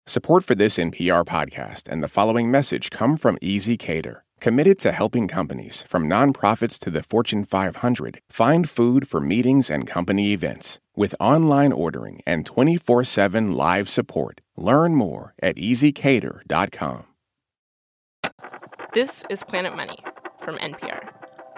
Support for this NPR podcast and the following message come from ezCater, committed to helping companies, from nonprofits to the Fortune 500, find food for meetings and company events. With online ordering and 24/7 live support, learn more at ezcater.com. This is Planet Money from NPR.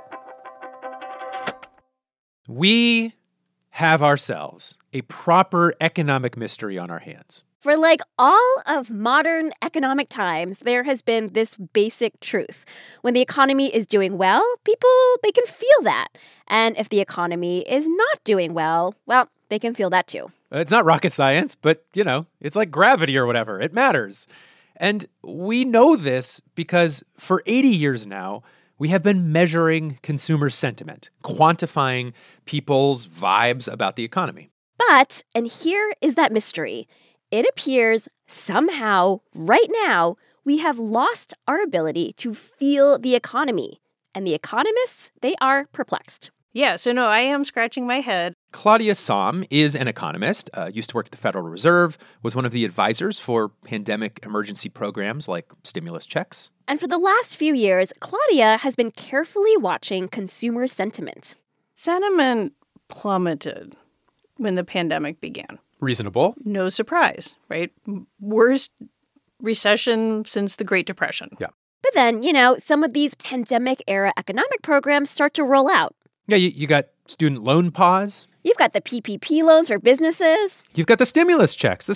We have ourselves a proper economic mystery on our hands. For like all of modern economic times, there has been this basic truth. When the economy is doing well, people, they can feel that. And if the economy is not doing well, they can feel that too. It's not rocket science, but, it's like gravity or whatever. It matters. And we know this because for 80 years now, we have been measuring consumer sentiment, quantifying people's vibes about the economy. But, and here is that mystery, it appears somehow, right now, we have lost our ability to feel the economy. And the economists, they are perplexed. Yeah, I am scratching my head. Claudia Sahm is an economist, used to work at the Federal Reserve, was one of the advisors for pandemic emergency programs like stimulus checks. And for the last few years, Claudia has been carefully watching consumer sentiment. Sentiment plummeted when the pandemic began. Reasonable. No surprise, right? Worst recession since the Great Depression. Yeah. But then, some of these pandemic-era economic programs start to roll out. Yeah, you got student loan pause. You've got the PPP loans for businesses. You've got the stimulus checks.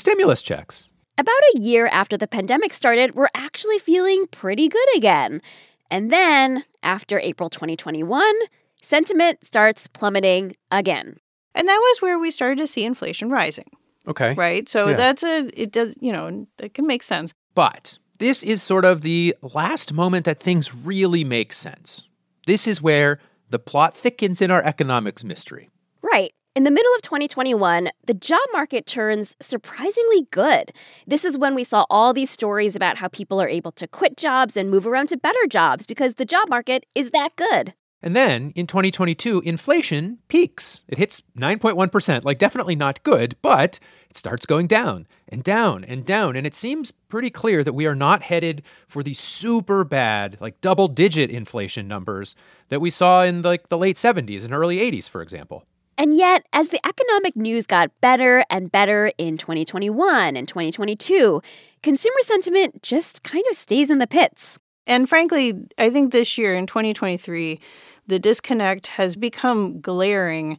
About a year after the pandemic started, we're actually feeling pretty good again. And then, after April 2021, sentiment starts plummeting again. And that was where we started to see inflation rising. Okay. Right? So yeah. That can make sense. But this is sort of the last moment that things really make sense. This is where the plot thickens in our economics mystery. Right. In the middle of 2021, the job market turns surprisingly good. This is when we saw all these stories about how people are able to quit jobs and move around to better jobs because the job market is that good. And then, in 2022, inflation peaks. It hits 9.1%, definitely not good, but it starts going down and down and down. And it seems pretty clear that we are not headed for the super bad, double-digit inflation numbers that we saw in, the late 70s and early 80s, for example. And yet, as the economic news got better and better in 2021 and 2022, consumer sentiment just kind of stays in the pits. And frankly, I think this year in 2023, the disconnect has become glaring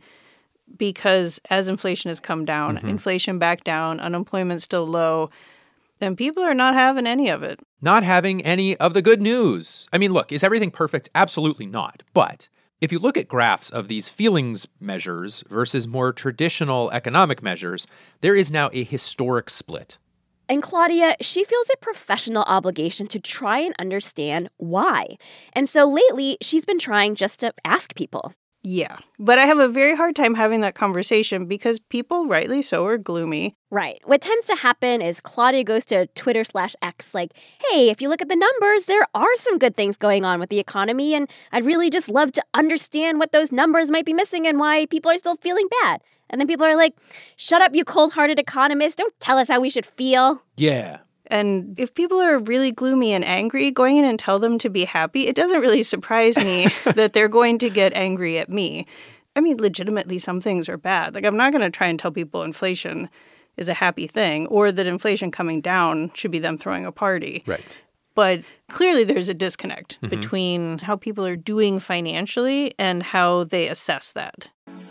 because as inflation has come down, inflation back down, unemployment still low, and people are not having any of it. Not having any of the good news. I mean, look, is everything perfect? Absolutely not. But if you look at graphs of these feelings measures versus more traditional economic measures, there is now a historic split. And Claudia, she feels a professional obligation to try and understand why. And so lately, she's been trying just to ask people. Yeah, but I have a very hard time having that conversation because people, rightly so, are gloomy. Right. What tends to happen is Claudia goes to Twitter/X hey, if you look at the numbers, there are some good things going on with the economy, and I'd really just love to understand what those numbers might be missing and why people are still feeling bad. And then people are like, shut up, you cold-hearted economist. Don't tell us how we should feel. Yeah. And if people are really gloomy and angry, going in and tell them to be happy, it doesn't really surprise me that they're going to get angry at me. I mean, legitimately, some things are bad. I'm not going to try and tell people inflation is a happy thing or that inflation coming down should be them throwing a party. Right. But clearly there's a disconnect between how people are doing financially and how they assess that.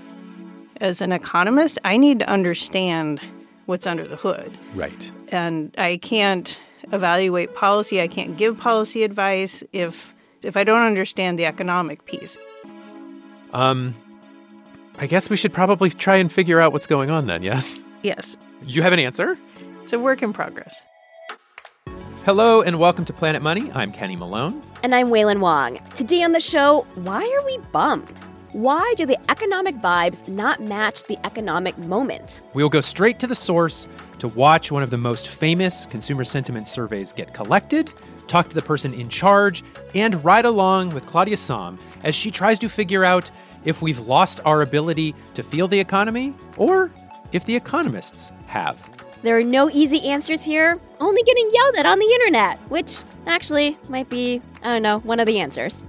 As an economist, I need to understand what's under the hood. Right. And I can't evaluate policy. I can't give policy advice if I don't understand the economic piece. I guess we should probably try and figure out what's going on then, yes? Yes. You have an answer? It's a work in progress. Hello and welcome to Planet Money. I'm Kenny Malone. And I'm Waylon Wong. Today on the show, why are we bummed? Why do the economic vibes not match the economic moment? We'll go straight to the source to watch one of the most famous consumer sentiment surveys get collected, talk to the person in charge, and ride along with Claudia Sahm as she tries to figure out if we've lost our ability to feel the economy or if the economists have. There are no easy answers here, only getting yelled at on the internet, which actually might be, I don't know, one of the answers.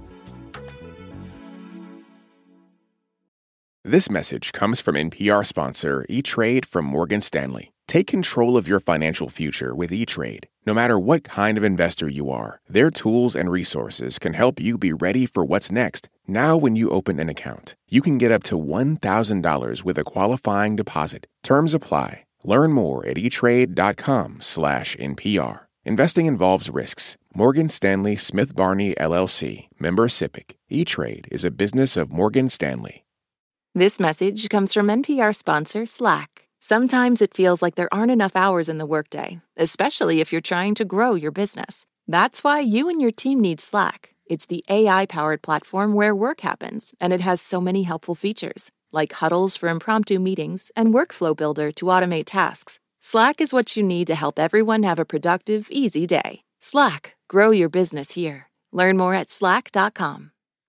This message comes from NPR sponsor E-Trade from Morgan Stanley. Take control of your financial future with E-Trade. No matter what kind of investor you are, their tools and resources can help you be ready for what's next. Now, when you open an account, you can get up to $1,000 with a qualifying deposit. Terms apply. Learn more at etrade.com/NPR. Investing involves risks. Morgan Stanley Smith Barney, LLC. Member SIPC. E-Trade is a business of Morgan Stanley. This message comes from NPR sponsor Slack. Sometimes it feels like there aren't enough hours in the workday, especially if you're trying to grow your business. That's why you and your team need Slack. It's the AI-powered platform where work happens, and it has so many helpful features, like huddles for impromptu meetings and Workflow Builder to automate tasks. Slack is what you need to help everyone have a productive, easy day. Slack, grow your business here. Learn more at slack.com.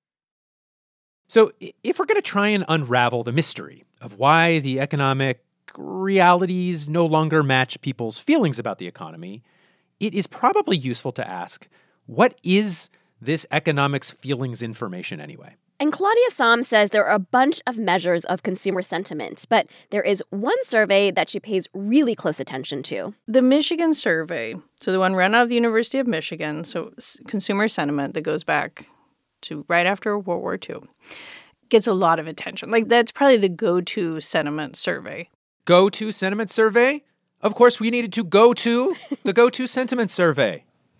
So if we're going to try and unravel the mystery of why the economic realities no longer match people's feelings about the economy, it is probably useful to ask, what is this economics feelings information anyway? And Claudia Sahm says there are a bunch of measures of consumer sentiment, but there is one survey that she pays really close attention to. The Michigan survey, so the one run out of the University of Michigan, so consumer sentiment that goes back to right after World War II, gets a lot of attention. Like, that's probably the go-to sentiment survey. Go-to sentiment survey? Of course, we needed to go to the go-to sentiment survey.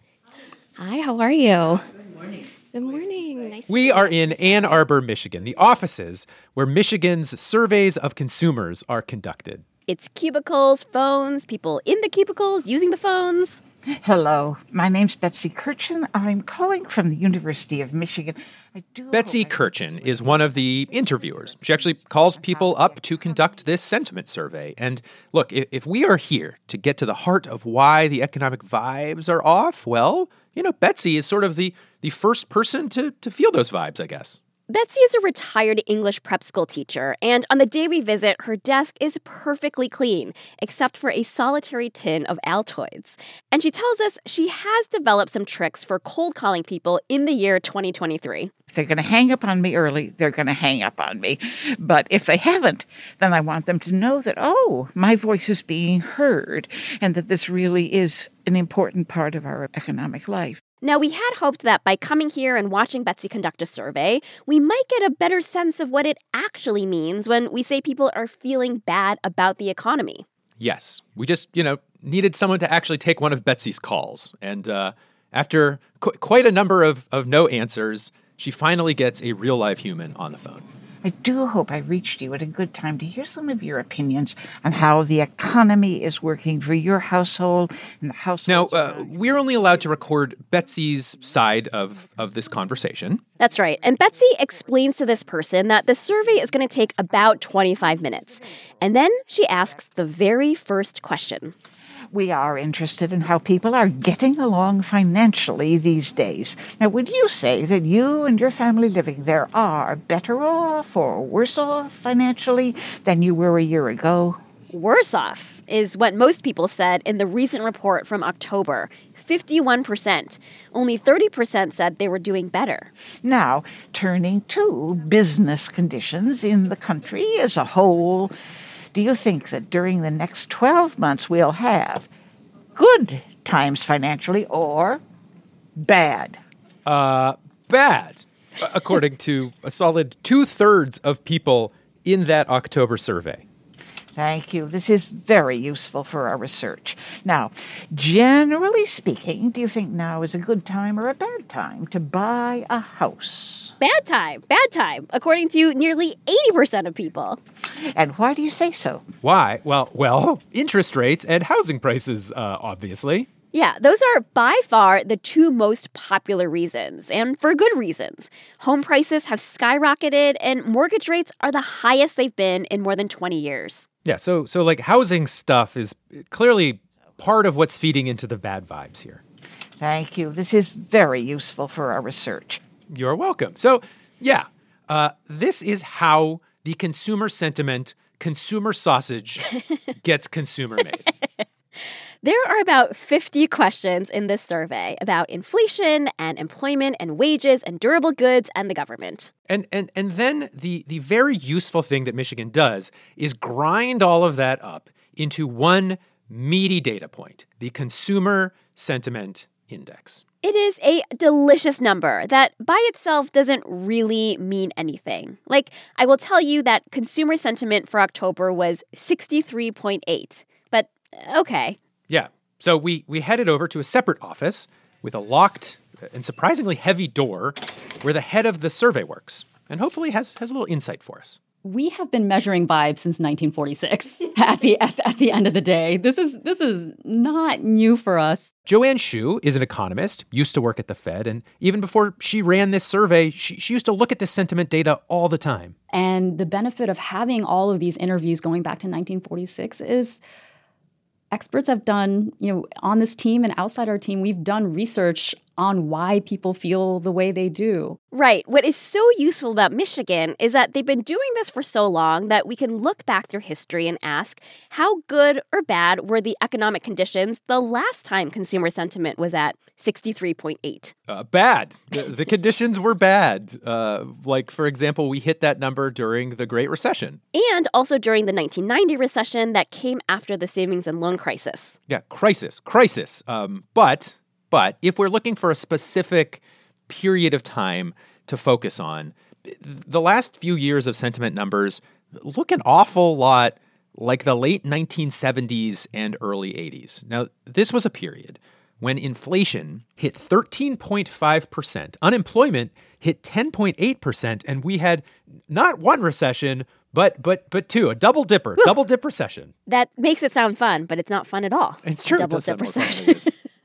Hi, how are you? Good morning. Good morning. Nice We are in Ann Arbor, Michigan, the offices where Michigan's surveys of consumers are conducted. It's cubicles, phones, people in the cubicles using the phones. Hello, my name's Betsy Kirchen. I'm calling from the University of Michigan. Betsy Kirchen is one of the interviewers. She actually calls people up to conduct this sentiment survey. And look, if we are here to get to the heart of why the economic vibes are off, well, Betsy is sort of the first person to feel those vibes, I guess. Betsy is a retired English prep school teacher, and on the day we visit, her desk is perfectly clean, except for a solitary tin of Altoids. And she tells us she has developed some tricks for cold calling people in the year 2023. If they're going to hang up on me early, they're going to hang up on me. But if they haven't, then I want them to know that, my voice is being heard, and that this really is an important part of our economic life. Now, we had hoped that by coming here and watching Betsy conduct a survey, we might get a better sense of what it actually means when we say people are feeling bad about the economy. Yes. We just, needed someone to actually take one of Betsy's calls. And after quite a number of no answers, she finally gets a real-life human on the phone. I do hope I reached you at a good time to hear some of your opinions on how the economy is working for your household and the household. Now, we're only allowed to record Betsy's side of this conversation. That's right. And Betsy explains to this person that the survey is going to take about 25 minutes. And then she asks the very first question. We are interested in how people are getting along financially these days. Now, would you say that you and your family living there are better off or worse off financially than you were a year ago? Worse off is what most people said in the recent report from October. 51%. Only 30% said they were doing better. Now, turning to business conditions in the country as a whole, do you think that during the next 12 months we'll have good times financially or bad? Bad, according to a solid 2/3 of people in that October survey. Thank you. This is very useful for our research. Now, generally speaking, do you think now is a good time or a bad time to buy a house? Bad time, according to nearly 80% of people. And why do you say so? Why? Well, interest rates and housing prices, obviously. Yeah, those are by far the two most popular reasons, and for good reasons. Home prices have skyrocketed, and mortgage rates are the highest they've been in more than 20 years. Yeah, so like housing stuff is clearly part of what's feeding into the bad vibes here. Thank you. This is very useful for our research. You're welcome. So, this is how the consumer sentiment consumer sausage gets consumer made. There are about 50 questions in this survey about inflation and employment and wages and durable goods and the government. And then the very useful thing that Michigan does is grind all of that up into one meaty data point, the Consumer Sentiment Index. It is a delicious number that by itself doesn't really mean anything. Like, I will tell you that consumer sentiment for October was 63.8. But, okay. Yeah. So we headed over to a separate office with a locked and surprisingly heavy door where the head of the survey works and hopefully has a little insight for us. We have been measuring vibes since 1946 at the end of the day. This is not new for us. Joanne Shu is an economist, used to work at the Fed, and even before she ran this survey, she used to look at this sentiment data all the time. And the benefit of having all of these interviews going back to 1946 is experts have done, on this team and outside our team, we've done research on why people feel the way they do. Right. What is so useful about Michigan is that they've been doing this for so long that we can look back through history and ask how good or bad were the economic conditions the last time consumer sentiment was at 63.8. Bad. The conditions were bad. Like, for example, we hit that number during the Great Recession. And also during the 1990 recession that came after the savings and loan crisis. Yeah, crisis. But if we're looking for a specific period of time to focus on, the last few years of sentiment numbers look an awful lot like the late 1970s and early 80s. Now, this was a period when inflation hit 13.5%, unemployment hit 10.8%, and we had not one recession, but two, a double dip recession. That makes it sound fun, but it's not fun at all. It's true. Double dip recession.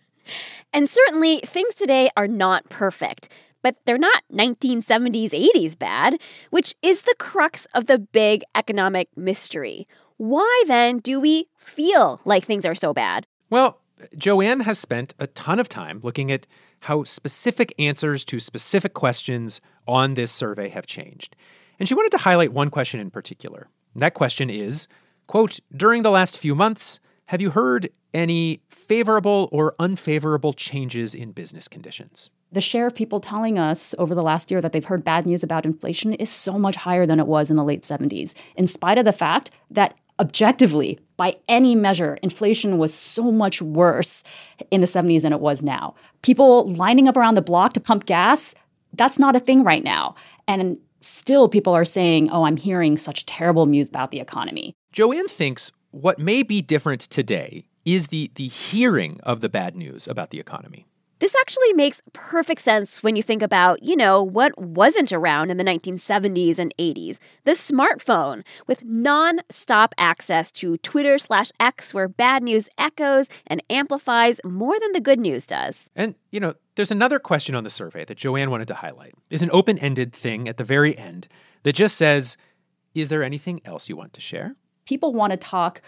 And certainly, things today are not perfect, but they're not 1970s, 80s bad, which is the crux of the big economic mystery. Why, then, do we feel like things are so bad? Well, Joanne has spent a ton of time looking at how specific answers to specific questions on this survey have changed. And she wanted to highlight one question in particular. That question is, quote, during the last few months, have you heard any favorable or unfavorable changes in business conditions? The share of people telling us over the last year that they've heard bad news about inflation is so much higher than it was in the late 70s, in spite of the fact that objectively, by any measure, inflation was so much worse in the 70s than it was now. People lining up around the block to pump gas, that's not a thing right now. And still people are saying, oh, I'm hearing such terrible news about the economy. Joanne thinks what may be different today is the hearing of the bad news about the economy. This actually makes perfect sense when you think about, what wasn't around in the 1970s and 80s. The smartphone, with non-stop access to Twitter/X, where bad news echoes and amplifies more than the good news does. And, there's another question on the survey that Joanne wanted to highlight. It's an open-ended thing at the very end that just says, is there anything else you want to share? People want to talk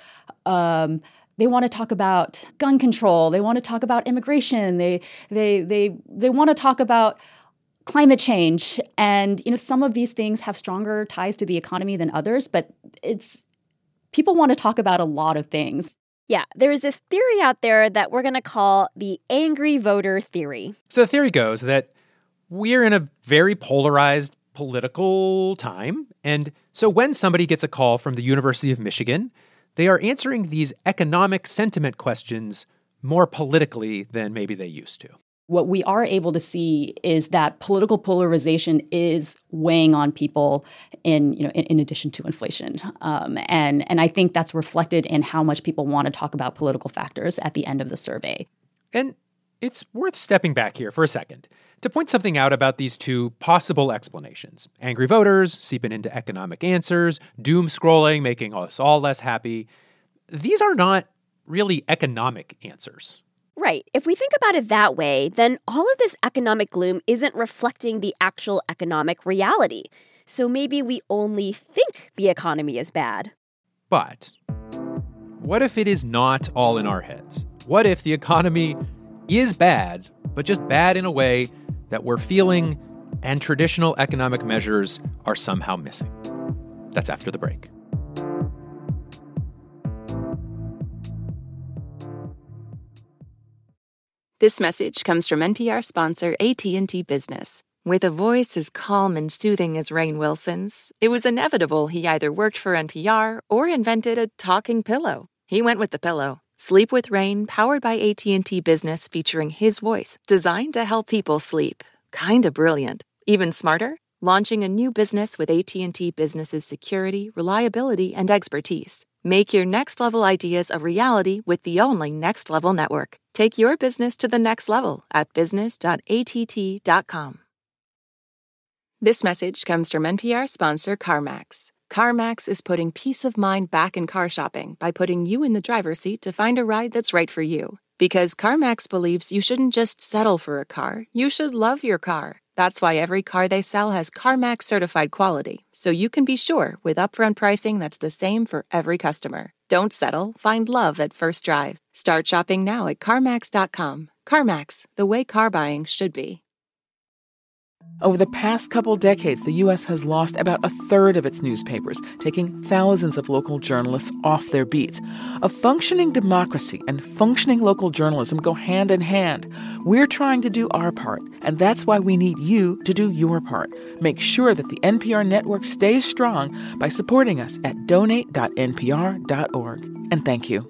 they want to talk about gun control. They want to talk about immigration. They want to talk about climate change. And, some of these things have stronger ties to the economy than others, but people want to talk about a lot of things. Yeah, there's this theory out there that we're going to call the angry voter theory. So the theory goes that we're in a very polarized political time. And so when somebody gets a call from the University of Michigan, they are answering these economic sentiment questions more politically than maybe they used to. What we are able to see is that political polarization is weighing on people in addition to inflation. And I think that's reflected in how much people want to talk about political factors at the end of the survey. And it's worth stepping back here for a second to point something out about these two possible explanations. Angry voters seeping into economic answers, doom scrolling, making us all less happy. These are not really economic answers. Right. If we think about it that way, then all of this economic gloom isn't reflecting the actual economic reality. So maybe we only think the economy is bad. But what if it is not all in our heads? What if the economy is bad, but just bad in a way that we're feeling and traditional economic measures are somehow missing? That's after the break. This message comes from NPR sponsor AT&T Business. With a voice as calm and soothing as Rainn Wilson's, it was inevitable he either worked for NPR or invented a talking pillow. He went with the pillow. Sleep with Rainn, powered by AT&T Business, featuring his voice, designed to help people sleep. Kinda brilliant. Even smarter? Launching a new business with AT&T Business's security, reliability, and expertise. Make your next level ideas a reality with the only Next Level network. Take your business to the next level at business.att.com. This message comes from NPR sponsor CarMax. CarMax is putting peace of mind back in car shopping by putting you in the driver's seat to find a ride that's right for you. Because CarMax believes you shouldn't just settle for a car, you should love your car. That's why every car they sell has CarMax certified quality, so you can be sure with upfront pricing that's the same for every customer. Don't settle, find love at first drive. Start shopping now at CarMax.com. CarMax, the way car buying should be. Over the past couple decades, the U.S. has lost about a third of its newspapers, taking thousands of local journalists off their beats. A functioning democracy and functioning local journalism go hand in hand. We're trying to do our part, and that's why we need you to do your part. Make sure that the NPR network stays strong by supporting us at donate.npr.org. And thank you.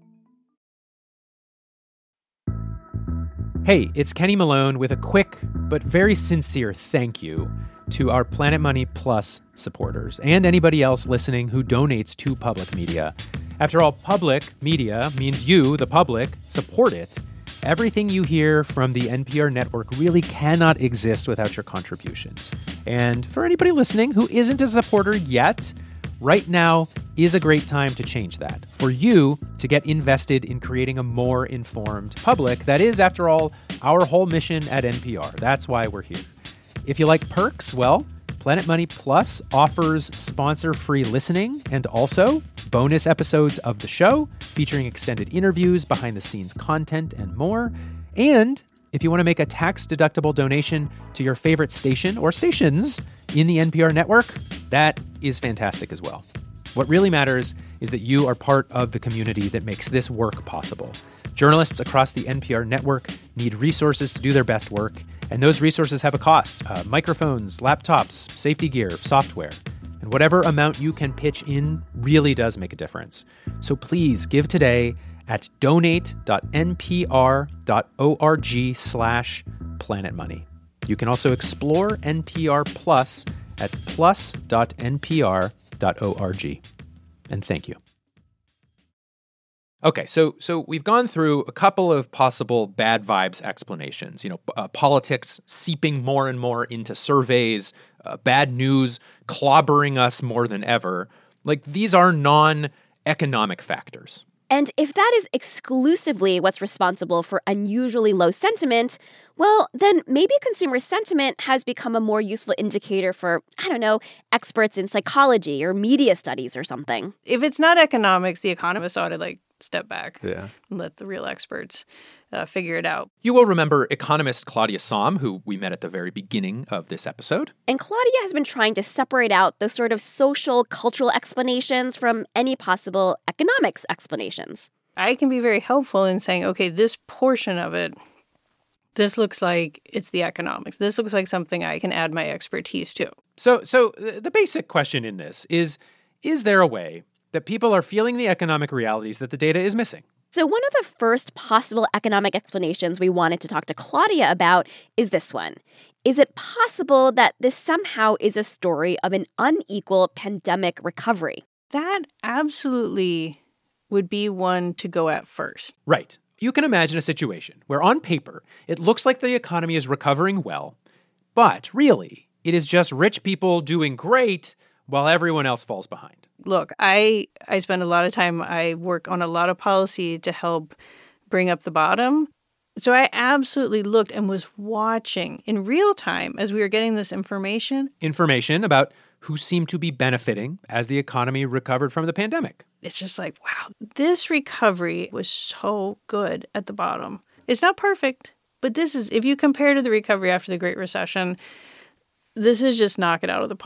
Hey, it's Kenny Malone with a quick but very sincere thank you to our Planet Money Plus supporters and anybody else listening who donates to public media. After all, public media means you, the public, support it. Everything you hear from the NPR network really cannot exist without your contributions. And for anybody listening who isn't a supporter yet, right now is a great time to change that. For you to get invested in creating a more informed public. That is, after all, our whole mission at NPR. That's why we're here. If you like perks, well, Planet Money Plus offers sponsor-free listening and also bonus episodes of the show featuring extended interviews, behind-the-scenes content, and more. And if you want to make a tax-deductible donation to your favorite station or stations in the NPR network, that is fantastic as well. What really matters is that you are part of the community that makes this work possible. Journalists across the NPR network need resources to do their best work, and those resources have a cost. Microphones, laptops, safety gear, software. And whatever amount you can pitch in really does make a difference. So please give today at donate.npr.org/planetmoney. You can also explore NPR Plus at plus.npr.org. And thank you. Okay, so we've gone through a couple of possible bad vibes explanations. Politics seeping more and more into surveys, bad news clobbering us more than ever. These are non-economic factors. And if that is exclusively what's responsible for unusually low sentiment, well, then maybe consumer sentiment has become a more useful indicator for, experts in psychology or media studies or something. If it's not economics, the economists ought to, step back and let the real experts figure it out. You will remember economist Claudia Sahm, who we met at the very beginning of this episode. And Claudia has been trying to separate out those sort of social, cultural explanations from any possible economics explanations. I can be very helpful in saying, okay, this portion of it, this looks like it's the economics. This looks like something I can add my expertise to. So the basic question in this is there a way that people are feeling the economic realities that the data is missing? So one of the first possible economic explanations we wanted to talk to Claudia about is this one. Is it possible that this somehow is a story of an unequal pandemic recovery? That absolutely would be one to go at first. Right. You can imagine a situation where on paper, it looks like the economy is recovering well, but really, it is just rich people doing great while everyone else falls behind. Look, I spend a lot of time, I work on a lot of policy to help bring up the bottom. So I absolutely looked and was watching in real time as we were getting this information. Information about who seemed to be benefiting as the economy recovered from the pandemic. It's just like, wow, this recovery was so good at the bottom. It's not perfect, but this is, if you compare to the recovery after the Great Recession, this is just knock it out of the park.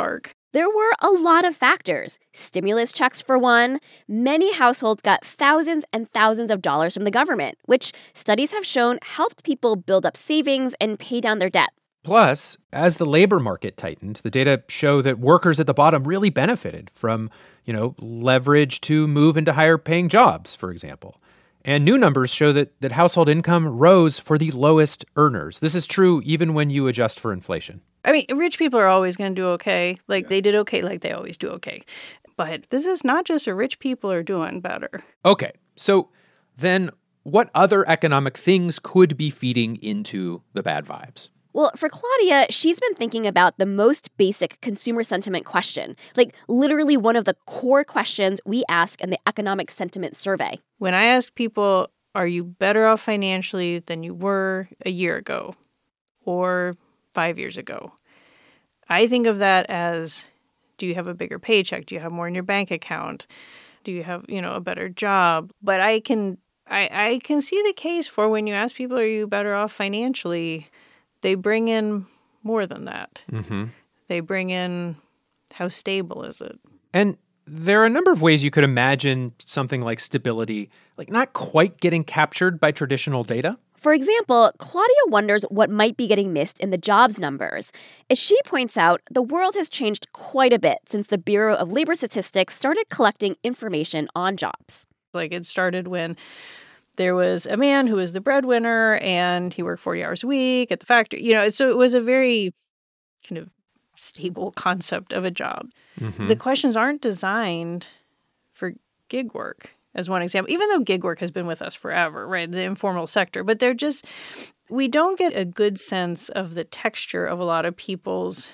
There were a lot of factors. Stimulus checks, for one. Many households got thousands and thousands of dollars from the government, which studies have shown helped people build up savings and pay down their debt. Plus, as the labor market tightened, the data show that workers at the bottom really benefited from, leverage to move into higher paying jobs, for example. And new numbers show that household income rose for the lowest earners. This is true even when you adjust for inflation. I mean, rich people are always going to do okay. They did okay like they always do okay. But this is not just a rich people are doing better. Okay, so then what other economic things could be feeding into the bad vibes? Well, for Claudia, she's been thinking about the most basic consumer sentiment question, literally one of the core questions we ask in the Economic Sentiment Survey. When I ask people, are you better off financially than you were a year ago or 5 years ago? I think of that as, do you have a bigger paycheck? Do you have more in your bank account? Do you have, a better job? But I can see the case for when you ask people, are you better off financially? They bring in more than that. Mm-hmm. They bring in, how stable is it? And there are a number of ways you could imagine something like stability, not quite getting captured by traditional data. For example, Claudia wonders what might be getting missed in the jobs numbers. As she points out, the world has changed quite a bit since the Bureau of Labor Statistics started collecting information on jobs. It started when there was a man who was the breadwinner and he worked 40 hours a week at the factory. So it was a very kind of stable concept of a job. Mm-hmm. The questions aren't designed for gig work, as one example, even though gig work has been with us forever, right? The informal sector. But we don't get a good sense of the texture of a lot of people's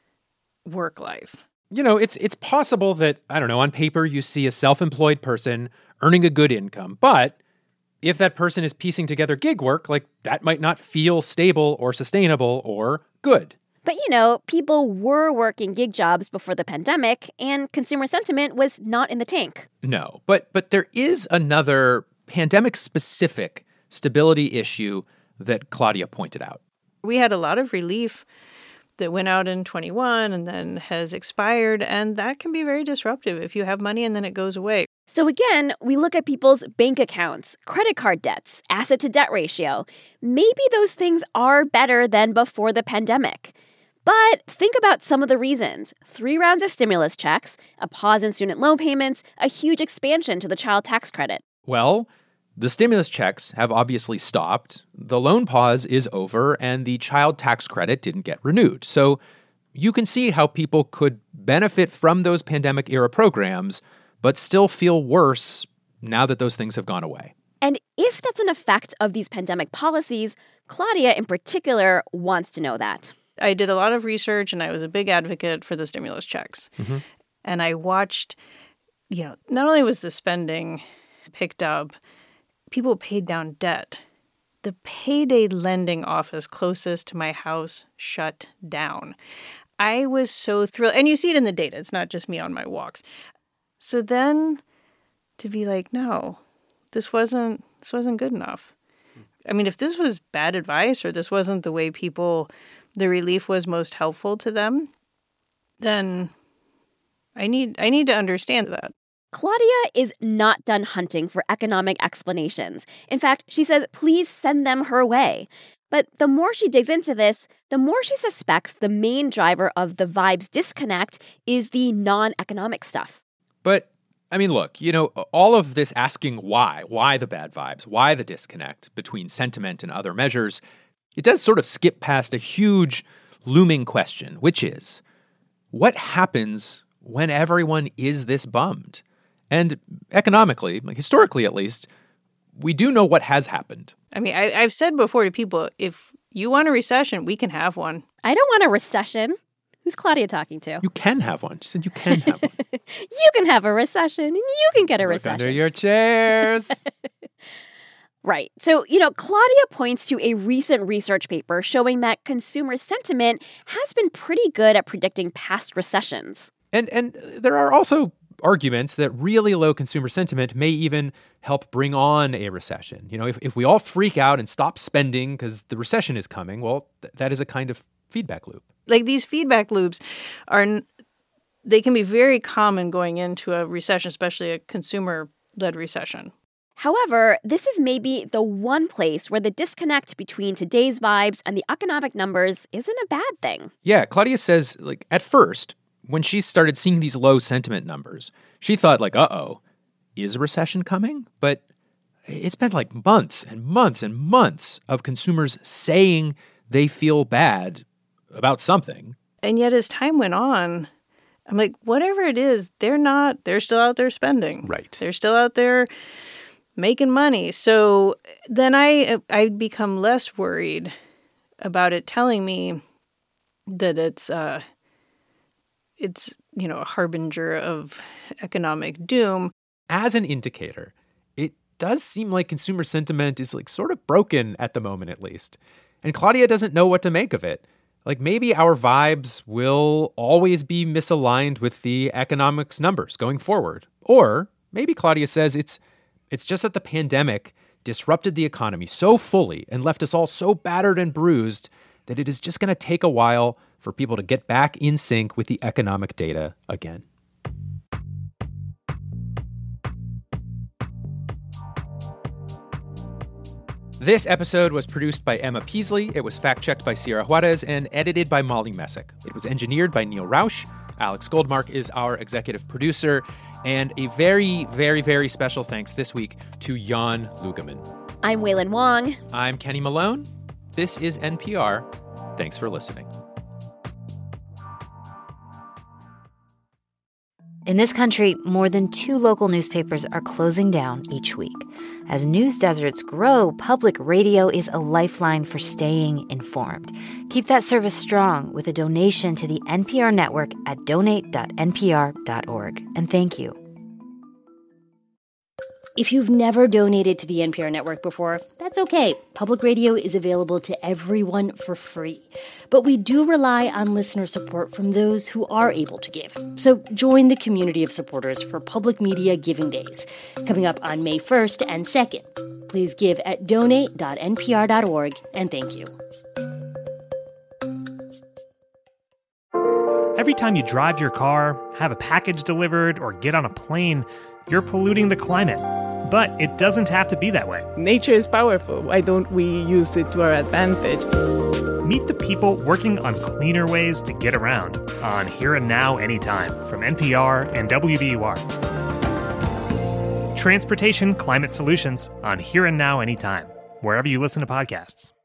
work life. It's possible that, on paper you see a self-employed person earning a good income, but if that person is piecing together gig work, that might not feel stable or sustainable or good. But, people were working gig jobs before the pandemic, and consumer sentiment was not in the tank. No, but there is another pandemic-specific stability issue that Claudia pointed out. We had a lot of relief that went out in 21 and then has expired, and that can be very disruptive if you have money and then it goes away. So again, we look at people's bank accounts, credit card debts, asset-to-debt ratio. Maybe those things are better than before the pandemic. But think about some of the reasons. 3 rounds of stimulus checks, a pause in student loan payments, a huge expansion to the child tax credit. Well, the stimulus checks have obviously stopped, the loan pause is over, and the child tax credit didn't get renewed. So you can see how people could benefit from those pandemic-era programs, but still feel worse now that those things have gone away. And if that's an effect of these pandemic policies, Claudia in particular wants to know that. I did a lot of research and I was a big advocate for the stimulus checks. Mm-hmm. And I watched, not only was the spending picked up, people paid down debt. The payday lending office closest to my house shut down. I was so thrilled. And you see it in the data. It's not just me on my walks. So then to be like, no, this wasn't good enough. I mean, if this was bad advice or this wasn't the way the relief was most helpful to them, then I need to understand that. Claudia is not done hunting for economic explanations. In fact, she says, please send them her way. But the more she digs into this, the more she suspects the main driver of the vibes disconnect is the non-economic stuff. But, look, all of this asking why the bad vibes, why the disconnect between sentiment and other measures, it does sort of skip past a huge looming question, which is, what happens when everyone is this bummed? And economically, historically at least, we do know what has happened. I've said before to people, if you want a recession, we can have one. I don't want a recession. Who's Claudia talking to? You can have one. She said you can have one. You can have a recession, and you can get a recession. Under your chairs. Right. So, Claudia points to a recent research paper showing that consumer sentiment has been pretty good at predicting past recessions. And there are also arguments that really low consumer sentiment may even help bring on a recession. If we all freak out and stop spending because the recession is coming, well, that is a kind of feedback loop. These feedback loops are they can be very common going into a recession, especially a consumer-led recession. However, this is maybe the one place where the disconnect between today's vibes and the economic numbers isn't a bad thing. Yeah, Claudia says, at first, when she started seeing these low sentiment numbers, she thought, uh-oh, is a recession coming? But it's been months and months and months of consumers saying they feel bad about something. And yet as time went on, I'm like, whatever it is, they're still out there spending. Right. They're still out there making money. So then I become less worried about it telling me that it's a harbinger of economic doom. As an indicator, it does seem like consumer sentiment is sort of broken at the moment, at least. And Claudia doesn't know what to make of it. Maybe our vibes will always be misaligned with the economics numbers going forward. Or maybe Claudia says it's just that the pandemic disrupted the economy so fully and left us all so battered and bruised that it is just going to take a while for people to get back in sync with the economic data again. This episode was produced by Emma Peasley. It was fact-checked by Sierra Juarez and edited by Molly Messick. It was engineered by Neil Rausch. Alex Goldmark is our executive producer. And a very, very, very special thanks this week to Jan Lugeman. I'm Waylon Wong. I'm Kenny Malone. This is NPR. Thanks for listening. In this country, more than 2 local newspapers are closing down each week. As news deserts grow, public radio is a lifeline for staying informed. Keep that service strong with a donation to the NPR network at donate.npr.org. And thank you. If you've never donated to the NPR network before, that's okay. Public radio is available to everyone for free. But we do rely on listener support from those who are able to give. So join the community of supporters for Public Media Giving Days, coming up on May 1st and 2nd. Please give at donate.npr.org, and thank you. Every time you drive your car, have a package delivered, or get on a plane, you're polluting the climate. But it doesn't have to be that way. Nature is powerful. Why don't we use it to our advantage? Meet the people working on cleaner ways to get around on Here and Now Anytime from NPR and WBUR. Transportation Climate Solutions on Here and Now Anytime, wherever you listen to podcasts.